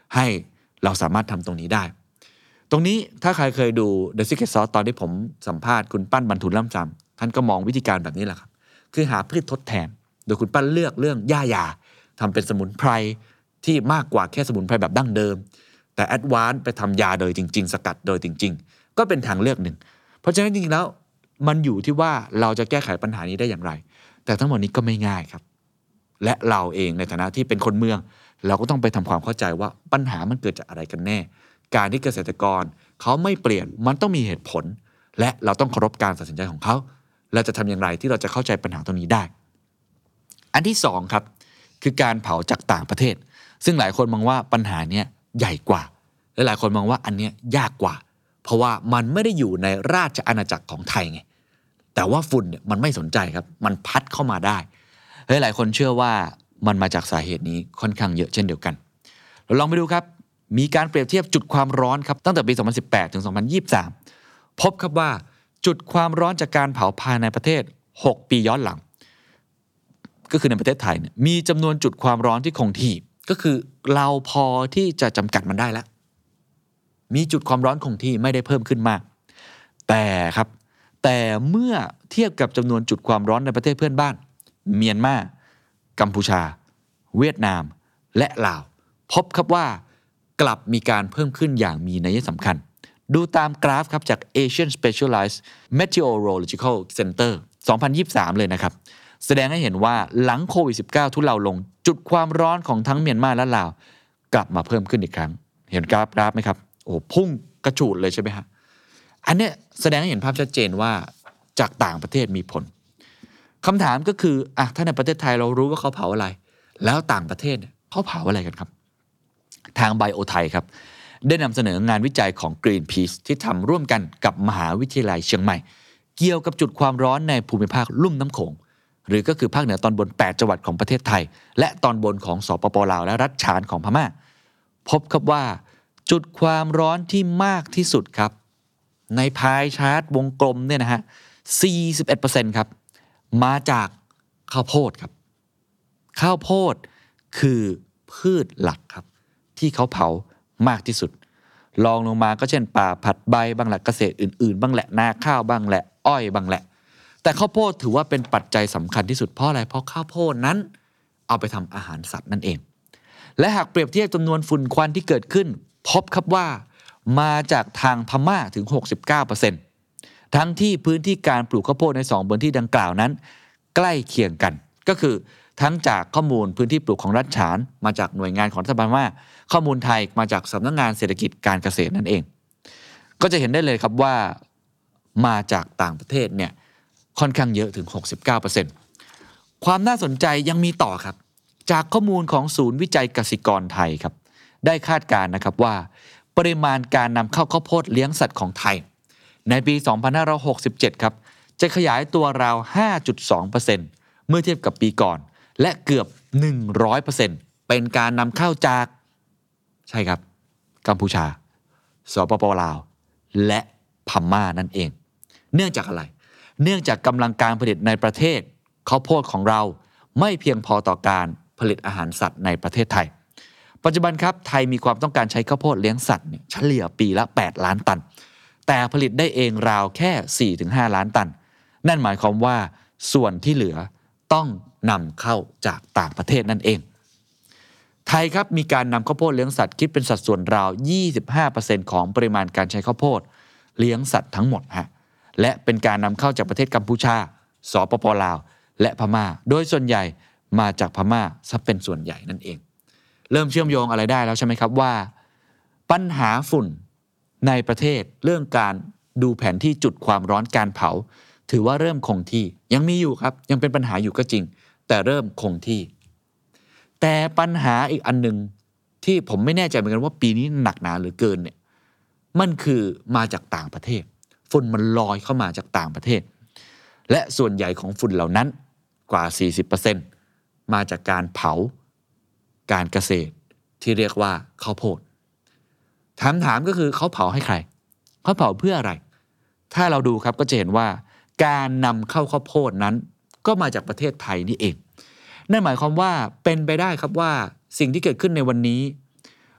ให้เราสามารถทำตรงนี้ได้ตรงนี้ถ้าใครเคยดู The Secret Sauce ตอนที่ผมสัมภาษณ์คุณปั้นบรรทุนล่ำจำท่านก็มองวิธีการแบบนี้แหละครับคือหาพืชทดแทนโดยคุณปั้นเลือกเรื่องหญ้ายาทำเป็นสมุนไพรที่มากกว่าแค่สมุนไพรแบบดั้งเดิมแต่แอดวานซ์ไปทำยาโดยจริงๆสกัดโดยจริงๆก็เป็นทางเลือกหนึ่งเพราะฉะนั้นจริงๆแล้วมันอยู่ที่ว่าเราจะแก้ไขปัญหานี้ได้อย่างไรแต่ทั้งหมดนี้ก็ไม่ง่ายครับและเราเองในฐานะที่เป็นคนเมืองเราก็ต้องไปทำความเข้าใจว่าปัญหามันเกิดจากอะไรกันแน่การที่เกษตรกรเขาไม่เปลี่ยนมันต้องมีเหตุผลและเราต้องเคารพการตัดสินใจของเขาเราจะทำอย่างไรที่เราจะเข้าใจปัญหาตรงนี้ได้อันที่สองครับคือการเผาจากต่างประเทศซึ่งหลายคนมองว่าปัญหาเนี้ยใหญ่กว่าและหลายคนมองว่าอันเนี้ยยากกว่าเพราะว่ามันไม่ได้อยู่ในราชอาณาจักรของไทยไงแต่ว่าฝุ่นเนี่ยมันไม่สนใจครับมันพัดเข้ามาได้และหลายคนเชื่อว่ามันมาจากสาเหตุนี้ค่อนข้างเยอะเช่นเดียวกันเราลองไปดูครับมีการเปรียบเทียบจุดความร้อนครับตั้งแต่ปีสองพันสิบแปดถึงสองพันยี่สิบสามพบครับว่าจุดความร้อนจากการเผาภายในประเทศหกปีย้อนหลังก็คือในประเทศไทยเนี่ยมีจำนวนจุดความร้อนที่คงที่ก็คือเราพอที่จะจำกัดมันได้แล้วมีจุดความร้อนคงที่ไม่ได้เพิ่มขึ้นมากแต่ครับแต่เมื่อเทียบกับจำนวนจุดความร้อนในประเทศเพื่อนบ้านเมียนมากัมพูชาเวียดนามและลาวพบครับว่ากลับมีการเพิ่มขึ้นอย่างมีนัยสำคัญดูตามกราฟครับจาก Asian Specialized Meteorological Center สองพันยี่สิบสามเลยนะครับแสดงให้เห็นว่าหลังโควิด สิบเก้า ทุเลาลงจุดความร้อนของทั้งเมียนมาและลาวกลับมาเพิ่มขึ้นอีกครั้งเห็นกราฟกราฟไหมครับโอ้พุ่งกระฉูดเลยใช่ไหมฮะอันเนี้ยแสดงให้เห็นภาพชัดเจนว่าจากต่างประเทศมีผลคำถามก็คืออ่ะถ้าในประเทศไทยเรารู้ว่าเขาเผาอะไรแล้วต่างประเทศเนี่ยเขาเผาอะไรกันครับทางไบโอไทยครับได้นำเสนองานวิจัยของ Greenpeace ที่ทำร่วมกันกับมหาวิทยาลัยเชียงใหม่เกี่ยวกับจุดความร้อนในภูมิภาคลุ่มน้ำโขงหรือก็คือภาคเหนือตอนบนแปดจังหวัดของประเทศไทยและตอนบนของสปป.ลาวและรัฐฉานของพม่าพบครับว่าจุดความร้อนที่มากที่สุดครับในพายชาร์ตวงกลมเนี่ยนะฮะ สี่สิบเอ็ดเปอร์เซ็นต์ ครับมาจากข้าวโพดครับข้าวโพดคือพืชหลักครับที่เขาเผามากที่สุดรองลงมาก็เช่นป่าผัดใบบ้างแหละเกษตรอื่นๆบ้างแหละนาข้าวบ้างแหละอ้อยบ้างแหละแต่ข้าวโพดถือว่าเป็นปัจจัยสำคัญที่สุดเพราะอะไรเพราะข้าวโพดนั้นเอาไปทำอาหารสัตว์นั่นเองและหากเปรียบเทียบจำนวนฝุ่นควันที่เกิดขึ้นพบครับว่ามาจากทางพม่าถึง หกสิบเก้าเปอร์เซ็นต์ ทั้งที่พื้นที่การปลูกข้าวโพดในสองพื้นที่ดังกล่าวนั้นใกล้เคียงกันก็คือทั้งจากข้อมูลพื้นที่ปลูกของรัฐฉานมาจากหน่วยงานของรัฐบาลว่าข้อมูลไทยมาจากสำนักงานเศรษฐกิจการเกษตรนั่นเองก็จะเห็นได้เลยครับว่ามาจากต่างประเทศเนี่ยค่อนข้างเยอะถึง หกสิบเก้าเปอร์เซ็นต์ ความน่าสนใจยังมีต่อครับจากข้อมูลของศูนย์วิจัยกสิกรไทยครับได้คาดการณ์นะครับว่าปริมาณการนำเข้าข้าวโพดเลี้ยงสัตว์ของไทยในปี สองพันห้าร้อยหกสิบเจ็ด ครับจะขยายตัวราว ห้าจุดสองเปอร์เซ็นต์ เมื่อเทียบกับปีก่อนและเกือบ หนึ่งร้อยเปอร์เซ็นต์ เป็นการนำเข้าจากใช่ครับกัมพูชาสปป.ลาวและพม่านั่นเองเนื่องจากอะไรเนื่องจากกำลังการผลิตในประเทศข้าวโพดของเราไม่เพียงพอต่อการผลิตอาหารสัตว์ในประเทศไทยปัจจุบันครับไทยมีความต้องการใช้ข้าวโพดเลี้ยงสัตว์เนี่ยเฉลี่ยปีละแปดล้านตันแต่ผลิตได้เองราวแค่ สี่ถึงห้า ล้านตันนั่นหมายความว่าส่วนที่เหลือต้องนำเข้าจากต่างประเทศนั่นเองไทยครับมีการนำข้าวโพดเลี้ยงสัตว์คิดเป็นสัดส่วนราว ยี่สิบห้าเปอร์เซ็นต์ ของปริมาณการใช้ข้าวโพดเลี้ยงสัตว์ทั้งหมดฮะและเป็นการนำเข้าจากประเทศกัมพูชาสปป.ลาวและพม่าโดยส่วนใหญ่มาจากพม่าซะเป็นส่วนใหญ่นั่นเองเริ่มเชื่อมโยงอะไรได้แล้วใช่ไหมครับว่าปัญหาฝุ่นในประเทศเรื่องการดูแผนที่จุดความร้อนการเผาถือว่าเริ่มคงที่ยังมีอยู่ครับยังเป็นปัญหาอยู่ก็จริงแต่เริ่มคงที่แต่ปัญหาอีกอันหนึ่งที่ผมไม่แน่ใจเหมือนกันว่าปีนี้หนักหนาหรือเกินเนี่ยมันคือมาจากต่างประเทศฝุ่นมันลอยเข้ามาจากต่างประเทศและส่วนใหญ่ของฝุ่นเหล่านั้นกว่า สี่สิบเปอร์เซ็นต์ มาจากการเผาการเกษตรที่เรียกว่าข้าวโพดถามถามก็คือเขาเผาให้ใครเขาเผาเพื่ออะไรถ้าเราดูครับก็จะเห็นว่าการนำเข้าข้าวโพดนั้นก็มาจากประเทศไทยนี่เองนั่นหมายความว่าเป็นไปได้ครับว่าสิ่งที่เกิดขึ้นในวันนี้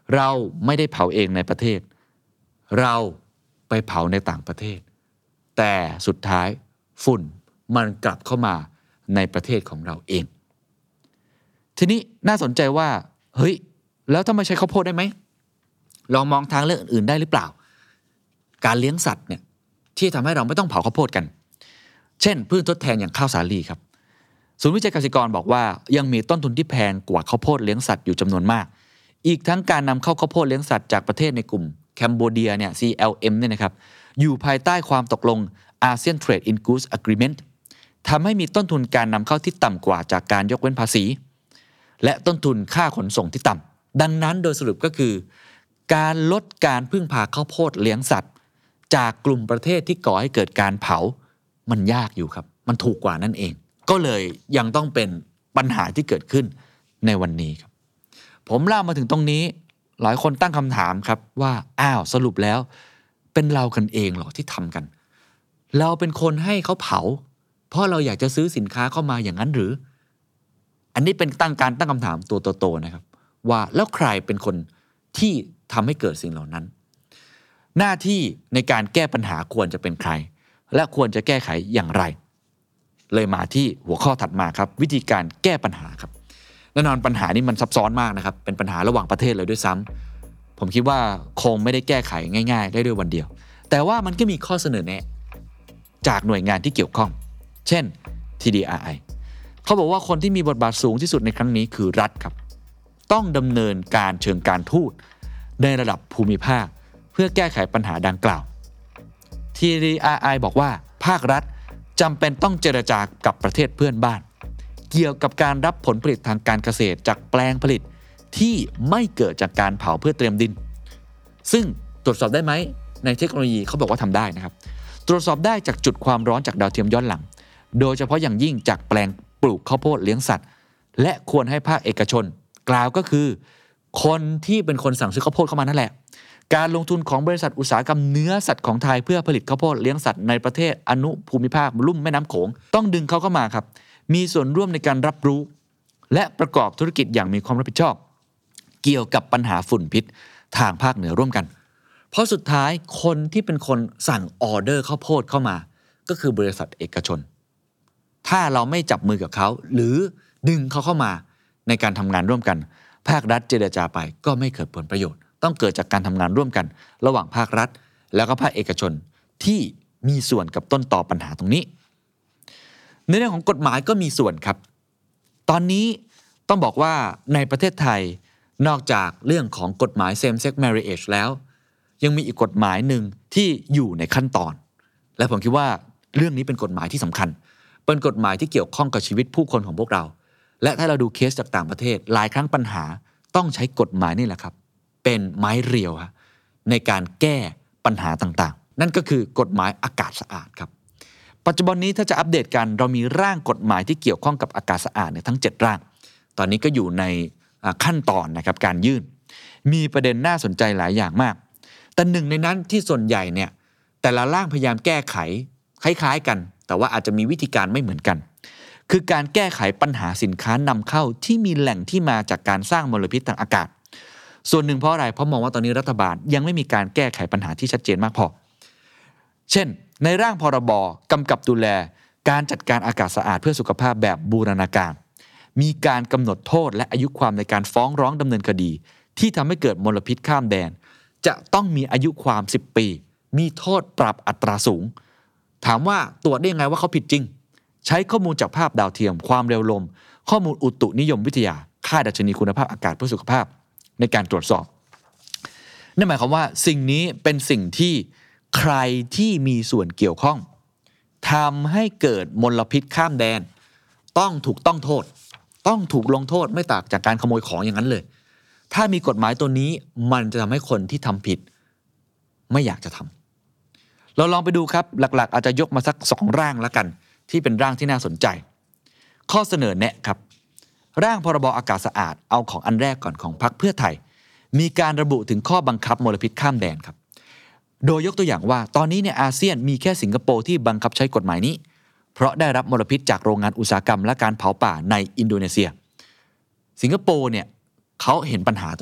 เราไม่ได้เผาเองในประเทศเราไปเผาในต่างประเทศแต่สุดท้ายฝุ่นมันกลับเข้ามาในประเทศของเราเองทีนี้น่าสนใจว่าเฮ้ยแล้วถ้าไม่ใช้ข้าวโพดได้ไหมลองมองทางเลือกอื่นๆได้หรือเปล่าการเลี้ยงสัตว์เนี่ยที่ทำให้เราไม่ต้องเผาข้าวโพดกันเช่นพืชทดแทนอย่างข้าวสาลีครับศูนย์วิจัยเกษตรกรบอกว่ายังมีต้นทุนที่แพงกว่าข้าวโพดเลี้ยงสัตว์อยู่จำนวนมากอีกทั้งการนำเข้าข้าวโพดเลี้ยงสัตว์จากประเทศในกลุ่มแคมโบเดียเนี่ย ซี แอล เอ็ม เนี่ยนะครับอยู่ภายใต้ความตกลง ASEAN Trade in Goods Agreement ทำให้มีต้นทุนการนำเข้าที่ต่ำกว่าจากการยกเว้นภาษีและต้นทุนค่าขนส่งที่ต่ำดังนั้นโดยสรุปก็คือการลดการพึ่งพาข้าวโพดเลี้ยงสัตว์จากกลุ่มประเทศที่ก่อให้เกิดการเผามันยากอยู่ครับมันถูกกว่านั่นเองก็เลยยังต้องเป็นปัญหาที่เกิดขึ้นในวันนี้ครับผมเล่ามาถึงตรงนี้หลายคนตั้งคำถามครับว่าอ้าวสรุปแล้วเป็นเรากันเองเหรอที่ทำกันเราเป็นคนให้เขาเผาเพราะเราอยากจะซื้อสินค้าเข้ามาอย่างนั้นหรืออันนี้เป็นตั้งการตั้งคำถามตัวโตๆนะครับว่าแล้วใครเป็นคนที่ทำให้เกิดสิ่งเหล่านั้นหน้าที่ในการแก้ปัญหาควรจะเป็นใครและควรจะแก้ไขอย่างไรเลยมาที่หัวข้อถัดมาครับวิธีการแก้ปัญหาครับแน่นอนปัญหานี้มันซับซ้อนมากนะครับเป็นปัญหาระหว่างประเทศเลยด้วยซ้ำผมคิดว่าคงไม่ได้แก้ไขง่ายๆได้ด้วยวันเดียวแต่ว่ามันก็มีข้อเสนอแนะจากหน่วยงานที่เกี่ยวข้องเช่น ที ดี อาร์ ไอ เขาบอกว่าคนที่มีบทบาทสูงที่สุดในครั้งนี้คือรัฐครับต้องดำเนินการเชิงการทูตในระดับภูมิภาคเพื่อแก้ไขปัญหาดังกล่าว ที ดี อาร์ ไอ บอกว่าภาครัฐจำเป็นต้องเจรจากับประเทศเพื่อนบ้านเกี่ยวกับการรับผลผลิตทางการเกษตรจากแปลงผลิตที่ไม่เกิดจากการเผาเพื่อเตรียมดินซึ่งตรวจสอบได้ไหมในเทคโนโลยีเขาบอกว่าทำได้นะครับตรวจสอบได้จากจุดความร้อนจากดาวเทียมย้อนหลังโดยเฉพาะอย่างยิ่งจากแปลงปลูกข้าวโพดเลี้ยงสัตว์และควรให้ภาคเอกชนกล่าวก็คือคนที่เป็นคนสั่งซื้อข้าวโพดเข้ามานั่นแหละการลงทุนของบริษัทอุตสาหกรรมเนื้อสัตว์ของไทยเพื่อผลิตข้าวโพดเลี้ยงสัตว์ในประเทศอนุภูมิภาคลุ่มแม่น้ำโขงต้องดึงเขาเข้ามาครับมีส่วนร่วมในการรับรู้และประกอบธุรกิจอย่างมีความรับผิดชอบเกี่ยวกับปัญหาฝุ่นพิษทางภาคเหนือร่วมกันเพราะสุดท้ายคนที่เป็นคนสั่งออเดอร์ข้าวโพดเข้ามาก็คือบริษัทเอกชนถ้าเราไม่จับมือกับเขาหรือดึงเขาเข้ามาในการทำงานร่วมกันภาครัฐเจรจาไปก็ไม่เกิดผลประโยชน์ต้องเกิดจากการทำงานร่วมกันระหว่างภาครัฐแล้วก็ภาคเอกชนที่มีส่วนกับต้นตอปัญหาตรงนี้ในเรื่องของกฎหมายก็มีส่วนครับตอนนี้ต้องบอกว่าในประเทศไทยนอกจากเรื่องของกฎหมาย same sex marriage แล้วยังมีอีกกฎหมายหนึ่งที่อยู่ในขั้นตอนและผมคิดว่าเรื่องนี้เป็นกฎหมายที่สำคัญเป็นกฎหมายที่เกี่ยวข้องกับชีวิตผู้คนของพวกเราและถ้าเราดูเคสจากต่างประเทศหลายครั้งปัญหาต้องใช้กฎหมายนี่แหละครับเป็นไม้เรียวในการแก้ปัญหาต่างๆนั่นก็คือกฎหมายอากาศสะอาดครับปัจจุบันนี้ถ้าจะอัปเดตกันเรามีร่างกฎหมายที่เกี่ยวข้องกับอากาศสะอาดเนี่ยทั้งเจ็ดร่างตอนนี้ก็อยู่ในขั้นตอนนะครับการยื่นมีประเด็นน่าสนใจหลายอย่างมากแต่หนึ่งในนั้นที่ส่วนใหญ่เนี่ยแต่ละร่างพยายามแก้ไขคล้ายๆกันแต่ว่าอาจจะมีวิธีการไม่เหมือนกันคือการแก้ไขปัญหาสินค้านำเข้าที่มีแหล่งที่มาจากการสร้างมลพิษทางอากาศส่วนหนึ่งเพราะอะไรเพราะมองว่าตอนนี้รัฐบาลยังไม่มีการแก้ไขปัญหาที่ชัดเจนมากพอเช่นในร่างพรบกำกับดูแลการจัดการอากาศสะอาดเพื่อสุขภาพแบบบูรณาการมีการกำหนดโทษและอายุความในการฟ้องร้องดำเนินคดีที่ทำให้เกิดมลพิษข้ามแดนจะต้องมีอายุความสิบปีมีโทษปรับอัตราสูงถามว่าตรวจได้ยังไงว่าเขาผิดจริงใช้ข้อมูลจากภาพดาวเทียมความเร็วลมข้อมูลอุตุนิยมวิทยาค่าดัชนีคุณภาพอากาศเพื่อสุขภาพในการตรวจสอบนั่นหมายความว่าสิ่งนี้เป็นสิ่งที่ใครที่มีส่วนเกี่ยวข้องทำให้เกิดมลพิษข้ามแดนต้องถูกต้องโทษต้องถูกลงโทษไม่ต่างจากการขโมยของอย่างนั้นเลยถ้ามีกฎหมายตัวนี้มันจะทำให้คนที่ทำผิดไม่อยากจะทำเราลองไปดูครับหลักๆอาจจะยกมาสักสองร่างแล้วกันที่เป็นร่างที่น่าสนใจข้อเสนอแนะครับร่างพรบอากาศสะอาดเอาของอันแรกก่อนของพรรคเพื่อไทยมีการระบุถึงข้อบังคับมลพิษข้ามแดนครับโดยยกตัวอย่างว่าตอนนี้ในอาเซียนมีแค่สิงคโปร์ที่บังคับใช้กฎหมายนี้เพราะได้รับมลพิษจากโรงงานอุตสาหกรรมและการเผาป่าในอินโดนีเซียสิงคโปร์เนี่ยเขาเห็นปัญหาตรงนี้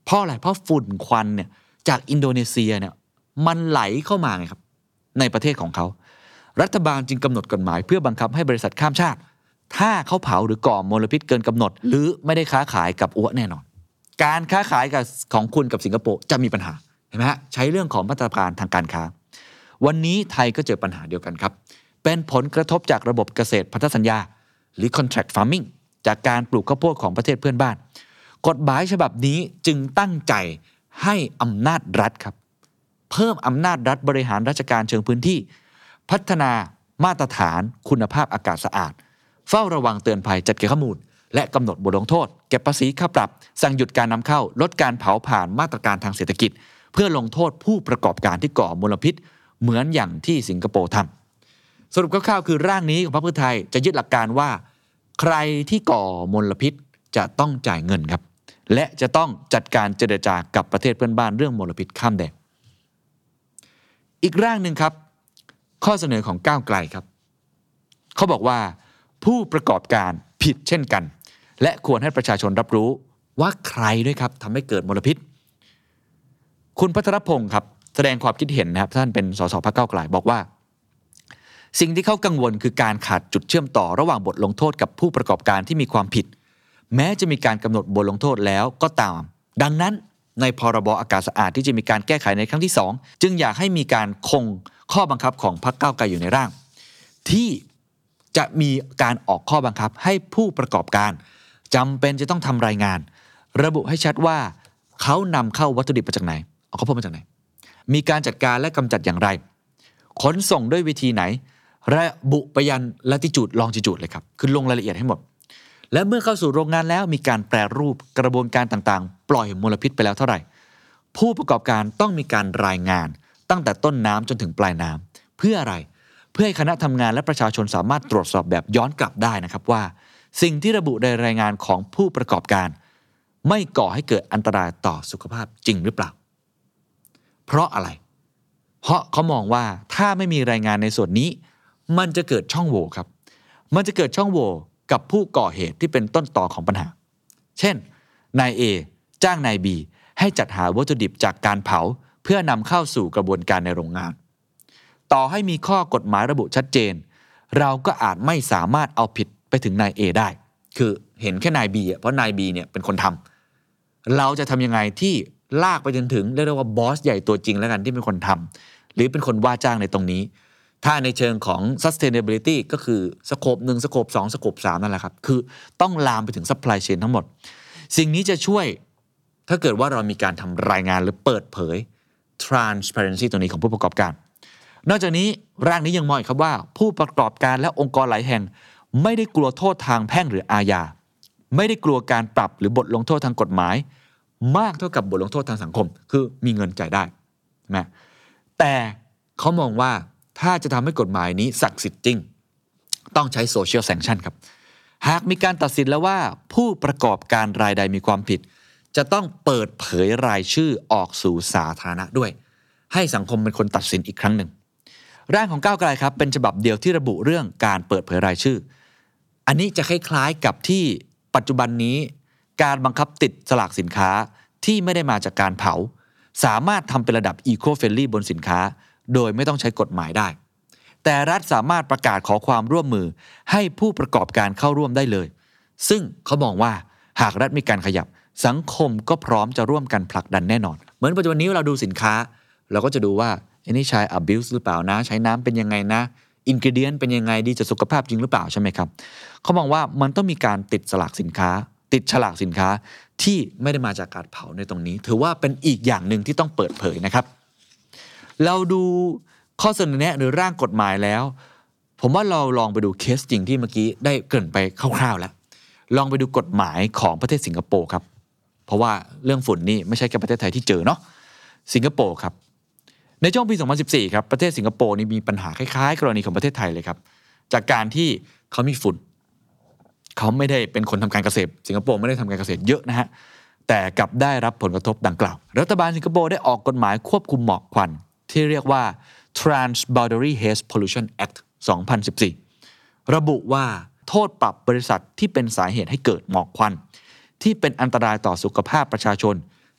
เพราะอะไรเพราะฝุ่นควันเนี่ยจากอินโดนีเซียเนี่ยมันไหลเข้ามาไงครับในประเทศของเขารัฐบาลจึงกำหนดกฎหมายเพื่อบังคับให้บริษัทข้ามชาติถ้าเขาเผาหรือก่อมลพิษเกินกำหนดหรือไม่ได้ค้าขายกับอัวแน่นอนการค้าขายกับของคุณกับสิงคโปร์จะมีปัญหาเห็นไหมฮะใช้เรื่องของมาตรการทางการค้าวันนี้ไทยก็เจอปัญหาเดียวกันครับเป็นผลกระทบจากระบบเกษตรพันธสัญญาหรือ contract farming จากการปลูกข้าวโพดของประเทศเพื่อนบ้านกฎหมายฉบับนี้จึงตั้งใจให้อำนาจรัฐครับเพิ่มอำนาจรัฐบริหารราชการเชิงพื้นที่พัฒนามาตรฐานคุณภาพอากาศสะอาดเฝ้าระวังเตือนภัยจัดเก็บข้อมูลและกำหนดบทลงโทษเก็บภาษีค่าปรับสั่งหยุดการนำเข้าลดการเผาผ่านมาตรการทางเศรษฐกิจเพื่อลงโทษผู้ประกอบการที่ก่อมลพิษเหมือนอย่างที่สิงคโปร์ทำสรุปคร่าวๆคือร่างนี้ของพรรคเพื่อไทยจะยึดหลักการว่าใครที่ก่อมลพิษจะต้องจ่ายเงินครับและจะต้องจัดการเจรจากับประเทศเพื่อนบ้านเรื่องมลพิษข้ามแดนอีกร่างหนึ่งครับข้อเสนอของก้าวไกลครับเขาบอกว่าผู้ประกอบการผิดเช่นกันและควรให้ประชาชนรับรู้ว่าใครด้วยครับทำให้เกิดมลพิษคุณพัทรพงศ์ครับแสดงความคิดเห็นนะครับท่านเป็นสสพรรคก้าวไกลบอกว่าสิ่งที่เขากังวลคือการขาดจุดเชื่อมต่อระหว่างบทลงโทษกับผู้ประกอบการที่มีความผิดแม้จะมีการกำหนดบทลงโทษแล้วก็ตามดังนั้นในพรบอากาศสะอาดที่จะมีการแก้ไขในครั้งที่สองจึงอยากให้มีการคงข้อบังคับของพรรคก้าวไกลอยู่ในร่างที่จะมีการออกข้อบังคับให้ผู้ประกอบการจำเป็นจะต้องทำรายงานระบุให้ชัดว่าเขานำเข้าวัตถุดิบมาจากไหนเอาข้าวโพดมาจากไหนมีการจัดการและกำจัดอย่างไรขนส่งด้วยวิธีไหนระบุไปยันลัติจูดลองจิจูดเลยครับคือลงรายละเอียดให้หมดและเมื่อเข้าสู่โรงงานแล้วมีการแปรรูปกระบวนการต่างๆปล่อยมลพิษไปแล้วเท่าไหร่ผู้ประกอบการต้องมีการรายงานตั้งแต่ต้นน้ำจนถึงปลายน้ำเพื่ออะไรเพื่อให้คณะทำงานและประชาชนสามารถตรวจสอบแบบย้อนกลับได้นะครับว่าสิ่งที่ระบุในรายงานของผู้ประกอบการไม่ก่อให้เกิดอันตรายต่อสุขภาพจริงหรือเปล่าเพราะอะไรเพราะเขามองว่าถ้าไม่มีรายงานในส่วนนี้มันจะเกิดช่องโหว่ครับมันจะเกิดช่องโหว่กับผู้ก่อเหตุที่เป็นต้นตอของปัญหาเช่นนาย A จ้างนาย B ให้จัดหาวัตถุดิบจากการเผาเพื่อนำเข้าสู่กระบวนการในโรงงานต่อให้มีข้อกฎหมายระบุชัดเจนเราก็อาจไม่สามารถเอาผิดไปถึงนาย A ได้คือเห็นแค่นาย B อ่ะเพราะนาย B เนี่ยเป็นคนทำเราจะทำยังไงที่ลากไปจนถึงเรียกได้ว่าบอสใหญ่ตัวจริงแล้วกันที่เป็นคนทำหรือเป็นคนว่าจ้างในตรงนี้ถ้าในเชิงของ sustainability ก็คือสโคปหนึ่งสโคปสองสโคปสามนั่นแหละครับคือต้องลามไปถึง supply chain ทั้งหมดสิ่งนี้จะช่วยถ้าเกิดว่าเรามีการทำรายงานหรือเปิดเผย transparency ตัวนี้ของผู้ประกอบการนอกจากนี้ร่างนี้ยังมองอีกครับว่าผู้ประกอบการและองค์กรหลายแห่งไม่ได้กลัวโทษทางแพ่งหรืออาญาไม่ได้กลัวการปรับหรือบทลงโทษทางกฎหมายมากเท่ากับบทลงโทษทางสังคมคือมีเงินจ่ายได้นะแต่เขามองว่าถ้าจะทำให้กฎหมายนี้ศักดิ์สิทธิ์จริงต้องใช้ social sanction ครับหากมีการตัดสินแล้วว่าผู้ประกอบการรายใดมีความผิดจะต้องเปิดเผยรายชื่อออกสู่สาธารณะด้วยให้สังคมเป็นคนตัดสินอีกครั้งหนึ่งร่างของก้าวไกลครับเป็นฉบับเดียวที่ระบุเรื่องการเปิดเผยรายชื่ออันนี้จะคล้ายๆกับที่ปัจจุบันนี้การบังคับติดฉลากสินค้าที่ไม่ได้มาจากการเผาสามารถทำเป็นระดับ eco-friendly บนสินค้าโดยไม่ต้องใช้กฎหมายได้แต่รัฐสามารถประกาศขอความร่วมมือให้ผู้ประกอบการเข้าร่วมได้เลยซึ่งเขามองว่าหากรัฐมีการขยับสังคมก็พร้อมจะร่วมกันผลักดันแน่นอนเหมือนปัจจุบันนี้เราดูสินค้าเราก็จะดูว่าอันนี้ใช้ abuse หรือเปล่านะใช้น้ำเป็นยังไงนะ ingredient เป็นยังไงดีจะสุขภาพจริงหรือเปล่าใช่ไหมครับเขามองว่ามันต้องมีการติดฉลากสินค้าติดฉลากสินค้าที่ไม่ได้มาจากการเผาในตรงนี้ถือว่าเป็นอีกอย่างหนึ่งที่ต้องเปิดเผยนะครับเราดูข้อเสนอแนะหรือร่างกฎหมายแล้วผมว่าเราลองไปดูเคสจริงที่เมื่อกี้ได้เกริ่นไปคร่าวๆแล้วลองไปดูกฎหมายของประเทศสิงคโปร์ครับเพราะว่าเรื่องฝุ่นนี่ไม่ใช่แค่ประเทศไทยที่เจอเนาะสิงคโปร์ครับในช่วงปีสองพันสิบสี่ครับประเทศสิงคโปร์นี่มีปัญหาคล้ายๆกรณีของประเทศไทยเลยครับจากการที่เขามีฝุ่นเขาไม่ได้เป็นคนทำการเกษตรสิงคโปร์ไม่ได้ทำการเกษตรเยอะนะฮะแต่กลับได้รับผลกระทบดังกล่าวรัฐบาลสิงคโปร์ได้ออกกฎหมายควบคุมหมอกควันที่เรียกว่า Trans-Boundary Haze Pollution Act สองพันสิบสี่ระบุว่าโทษปรับบริษัทที่เป็นสาเหตุให้เกิดหมอกควันที่เป็นอันตรายต่อสุขภาพประชาชน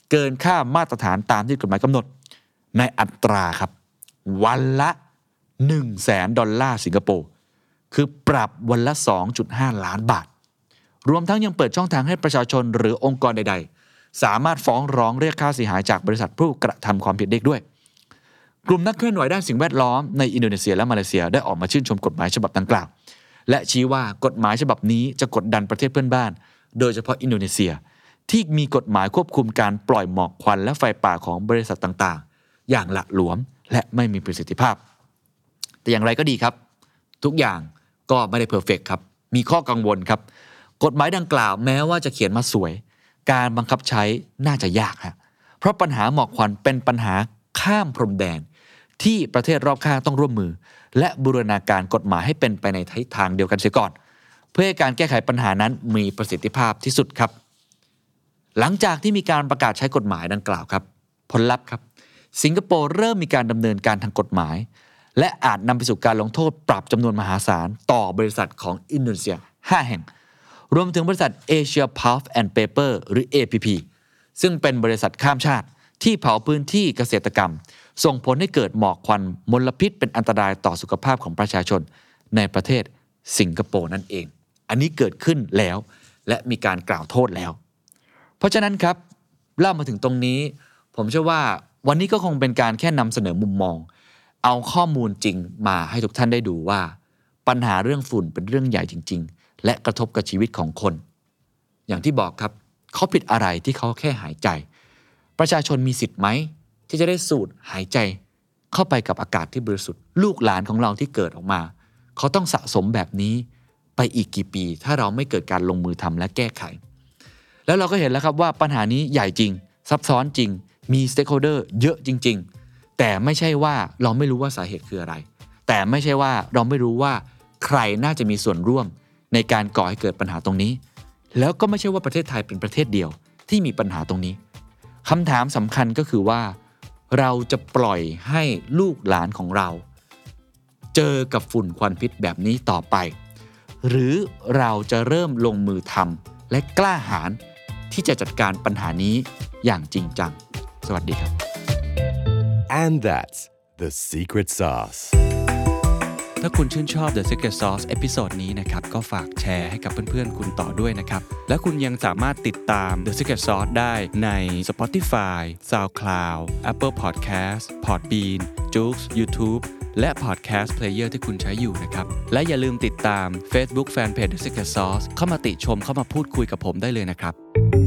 เกินค่ามาตรฐานตามที่กฎหมายกำหนดในอัตราครับวันละ หนึ่งแสน ดอลลาร์สิงคโปร์คือปรับวันละ สองจุดห้า ล้านบาทรวมทั้งยังเปิดช่องทางให้ประชาชนหรือองค์กรใดๆสามารถฟ้องร้องเรียกค่าเสียหายจากบริษัทผู้กระทำความผิดได้ด้วยกลุ่มนักเคลื่อนไหวด้านสิ่งแวดล้อมในอินโดนีเซียและมาเลเซียได้ออกมาชื่นชมกฎหมายฉบับดังกล่าวและชี้ว่ากฎหมายฉบับนี้จะกดดันประเทศเพื่อนบ้านโดยเฉพาะอินโดนีเซียที่มีกฎหมายควบคุมการปล่อยหมอกควันและไฟป่าของบริษัทต่างๆอย่างหละหลวมและไม่มีประสิทธิภาพแต่อย่างไรก็ดีครับทุกอย่างก็ไม่ได้เพอร์เฟกต์ครับมีข้อกังวลครับกฎหมายดังกล่าวแม้ว่าจะเขียนมาสวยการบังคับใช้น่าจะยากฮะเพราะปัญหาหมอกควันเป็นปัญหาข้ามพรมแดนที่ประเทศรอบข้างต้องร่วมมือและบูรณาการกฎหมายให้เป็นไปในทิศทางเดียวกันเสียก่อนเพื่อให้การแก้ไขปัญหานั้นมีประสิทธิภาพที่สุดครับหลังจากที่มีการประกาศใช้กฎหมายดังกล่าวครับผลลัพธ์ครับสิงคโปร์เริ่มมีการดำเนินการทางกฎหมายและอาจนำไปสู่การลงโทษปรับจำนวนมหาศาลต่อบริษัทของอินโดนีเซียห้าแห่งรวมถึงบริษัท Asia Pulp and Paper หรือ เอ พี พี ซึ่งเป็นบริษัทข้ามชาติที่เผาพื้นที่เกษตรกรรมส่งผลให้เกิดหมอกควันมลพิษเป็นอันตรายต่อสุขภาพของประชาชนในประเทศสิงคโปร์นั่นเองอันนี้เกิดขึ้นแล้วและมีการกล่าวโทษแล้วเพราะฉะนั้นครับเล่ามาถึงตรงนี้ผมเชื่อว่าวันนี้ก็คงเป็นการแค่นำเสนอมุมมองเอาข้อมูลจริงมาให้ทุกท่านได้ดูว่าปัญหาเรื่องฝุ่นเป็นเรื่องใหญ่จริงๆและกระทบกับชีวิตของคนอย่างที่บอกครับเขาผิดอะไรที่เขาแค่หายใจประชาชนมีสิทธิ์ไหมที่จะได้สูดหายใจเข้าไปกับอากาศที่บริสุทธิ์ลูกหลานของเราที่เกิดออกมาเขาต้องสะสมแบบนี้ไปอีกกี่ปีถ้าเราไม่เกิดการลงมือทำและแก้ไขแล้วเราก็เห็นแล้วครับว่าปัญหานี้ใหญ่จริงซับซ้อนจริงมีสเต็กโฮลเดอร์เยอะจริงๆแต่ไม่ใช่ว่าเราไม่รู้ว่าสาเหตุคืออะไรแต่ไม่ใช่ว่าเราไม่รู้ว่าใครน่าจะมีส่วนร่วมในการก่อให้เกิดปัญหาตรงนี้แล้วก็ไม่ใช่ว่าประเทศไทยเป็นประเทศเดียวที่มีปัญหาตรงนี้คำถามสำคัญก็คือว่าเราจะปล่อยให้ลูกหลานของเราเจอกับฝุ่นควันพิษแบบนี้ต่อไปหรือเราจะเริ่มลงมือทำและกล้าหาญที่จะจัดการปัญหานี้อย่างจริงจังสวัสดีครับ And that's the secret sauce. ถ้าคุณชื่นชอบ The Secret Sauce เอพิโซดนี้นะครับก็ฝากแชร์ให้กับเพื่อนๆคุณต่อด้วยนะครับและคุณยังสามารถติดตาม The Secret Sauce ได้ใน Spotify, SoundCloud, Apple Podcast, Podbean, Joox, YouTube และ Podcast Player ที่คุณใช้อยู่นะครับและอย่าลืมติดตาม Facebook Fanpage The Secret Sauce เข้ามาติชมเข้ามาพูดคุยกับผมได้เลยนะครับ